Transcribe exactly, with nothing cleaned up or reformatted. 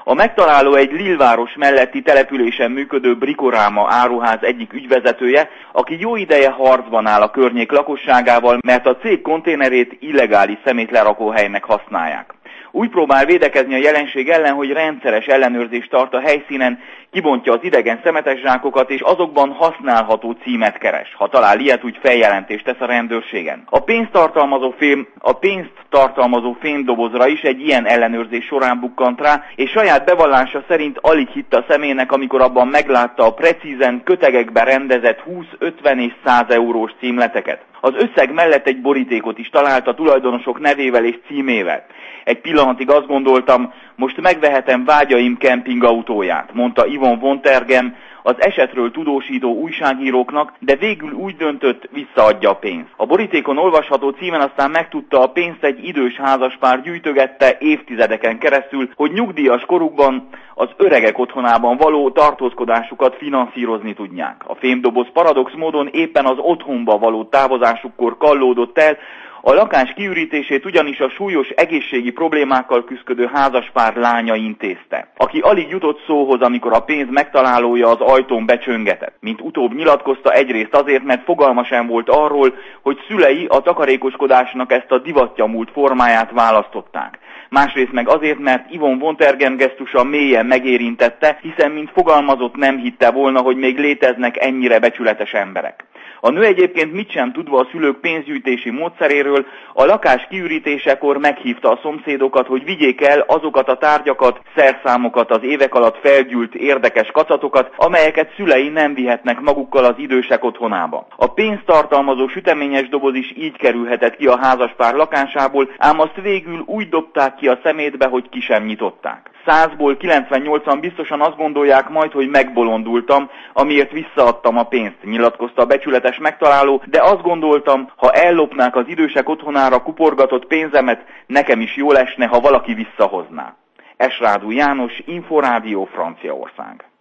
A megtaláló egy Lille-város melletti településen működő Bricoráma áruház egyik ügyvezetője, aki jó ideje harcban áll a környék lakosságával, mert a cég konténerét illegális szemétlerakóhelynek használják. Úgy próbál védekezni a jelenség ellen, hogy rendszeres ellenőrzést tart a helyszínen, kibontja az idegen szemetes zsákokat és azokban használható címet keres. Ha talál ilyet, úgy feljelentést tesz a rendőrségen. A pénzt tartalmazó, fém, a pénzt tartalmazó fémdobozra is egy ilyen ellenőrzés során bukkant rá, és saját bevallása szerint alig hitt a szemének, amikor abban meglátta a precízen kötegekben rendezett húsz, ötven és száz eurós címleteket. Az összeg mellett egy borítékot is talált a tulajdonosok nevével és címével. Egy pillanatig azt gondoltam, most megvehetem vágyaim kempingautóját, mondta Yvonne von Tergem az esetről tudósító újságíróknak, de végül úgy döntött, visszaadja a pénzt. A borítékon olvasható címen aztán megtudta, a pénzt egy idős házaspár gyűjtögette évtizedeken keresztül, hogy nyugdíjas korukban az öregek otthonában való tartózkodásukat finanszírozni tudják. A fémdoboz paradox módon éppen az otthonba való távozásukkor kallódott el, a lakás kiürítését ugyanis a súlyos egészségi problémákkal küszködő házaspár lánya intézte, aki alig jutott szóhoz, amikor a pénz megtalálója az ajtón becsöngetett. Mint utóbb nyilatkozta, egyrészt azért, mert fogalma sem volt arról, hogy szülei a takarékoskodásnak ezt a divatja múlt formáját választották. Másrészt meg azért, mert Yvonne von Tergem gesztusa mélyen megérintette, hiszen mint fogalmazott, nem hitte volna, hogy még léteznek ennyire becsületes emberek. A nő egyébként mit sem tudva a szülők pénzgyűjtési módszeréről, a lakás kiürítésekor meghívta a szomszédokat, hogy vigyék el azokat a tárgyakat, szerszámokat, az évek alatt felgyűlt érdekes kacatokat, amelyeket szülei nem vihetnek magukkal az idősek otthonába. A pénzt tartalmazó süteményes doboz is így kerülhetett ki a házaspár lakásából, ám azt végül úgy dobták ki a szemétbe, hogy ki sem nyitották. Százból kilencvennyolcan biztosan azt gondolják majd, hogy megbolondultam, amiért visszaadtam a pénzt, nyilatkozta a becsületes megtaláló, de azt gondoltam, ha ellopnák az idősek otthonára kuporgatott pénzemet, nekem is jól esne, ha valaki visszahozná. Esrádú János, Inforádió, Franciaország.